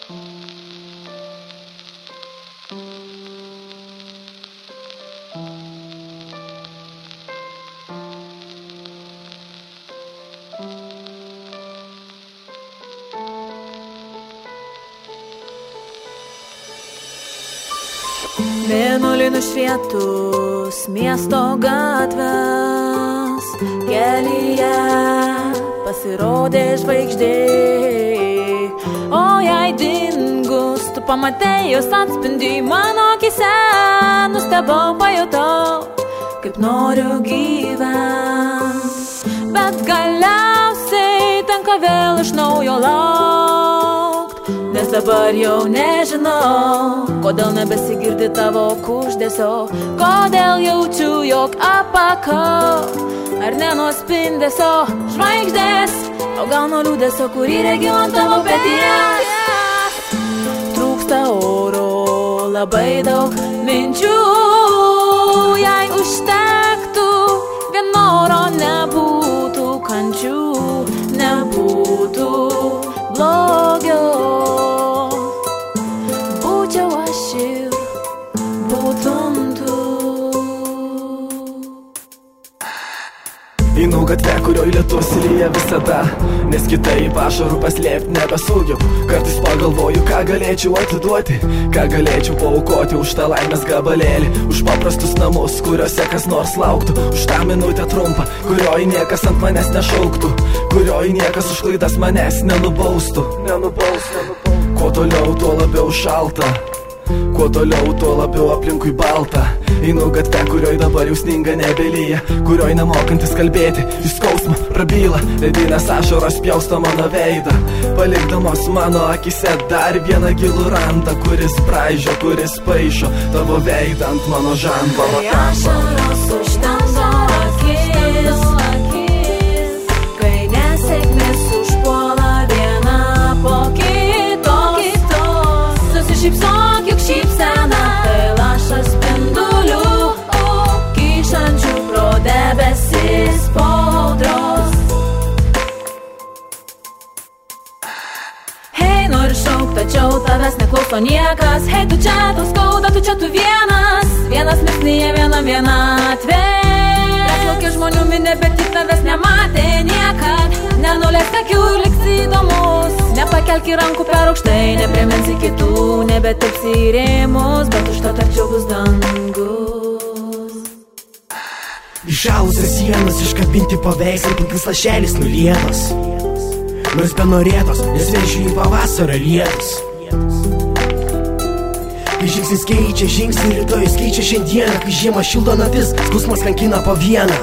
Mėnulį nušvietus miesto gatves, kelyje pasirodė žvaigždė. O jei dingus, tu pamatei jos atspindį mano akyse, nustebau, pajutau, kaip noriu gyvent. Bet galiausiai tenka vėl iš naujo laukt, nes dabar jau nežinau, kodėl nebesigirdi tavo kuždesio, kodėl jaučiu, jog apakau, ar ne nuo spindesio žvaigždės, o gal nuo liūdesio, kurį regiu ant tavo peties. Trūksta oro, labai daug minčių, jei užtektų vien noro, nebūtų kančių, nebūtų blogio. Būčiau aš ir būtum tu. Einu gatvę, kurioj lietus lyja visada, nes kitaip ašarų paslėpti nebesugeb. Kartais pagalvoju, ką galėčiau atiduoti, ką galėčiau paaukoti už tą laimės gabalėlį, už paprastus namus, kuriuose kas nors lauktų, už tą minutę trumpą, kurioj niekas ant manęs nešauktų, kurioj niekas už klaidas manęs nenubaustų. Kuo toliau, tuo labiau šalta, kuo toliau, tuo labiau aplinkui balta. Einu gatvę, kurioj dabar jau sninga nebelyja, kurioj nemokantis kalbėti, į skausmą prabyla, ledinės ašaros pjausto mano veidą, palikdamos mano akise dar vieną gilų randą, kuris braižo, kuris paišo tavo veidą ant mano žando. Ašaros užtamdo akis, kai nesėkmės užpuola viena po kitos. Susišypsok, juk šypsena tai lašas spindulių, kyšančių pro debesis podros. Hei, nori šauk, tačiau tavęs neklauso niekas. Hei, tu čia, tau skauda, tu čia, tu vienas mirknyje, vienatvė. Praplaukė žmonių minė, bet tik tavęs nematė niekad. Nenuleisk akių, liks įdomus, nepakelk rankų per aukštai, nepriminsi kitų, nebetepsi į rėmus, bet užtat arčiau bus dangus. Išalusias sienas iškabinti paveikslai, pilkis lašelis nulietos, nors benorėtos, nes vėl žiūri pavasario lietus. Kai žingsnis keičia žingsnį, rytojus keičia šiandieną, kai žiemą šildo naktis, skausmas kankina po vieną.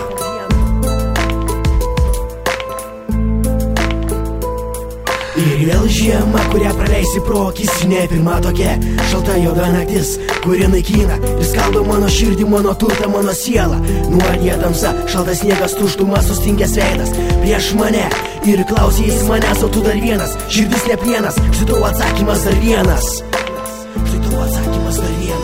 Ir vėl žiema, kurią praleisi pro akis, ne pirma tokia šalta juoda naktis, kuri naikina ir skaldo mano širdį, mano turtą, mano sielą. Nuodija tamsa, šaltas sniegas, tuštumas, sustingęs veidas prieš mane ir klausys manęs, o tu dar vienas, širdis ne plienas, štai tau atsakymas dar vienas.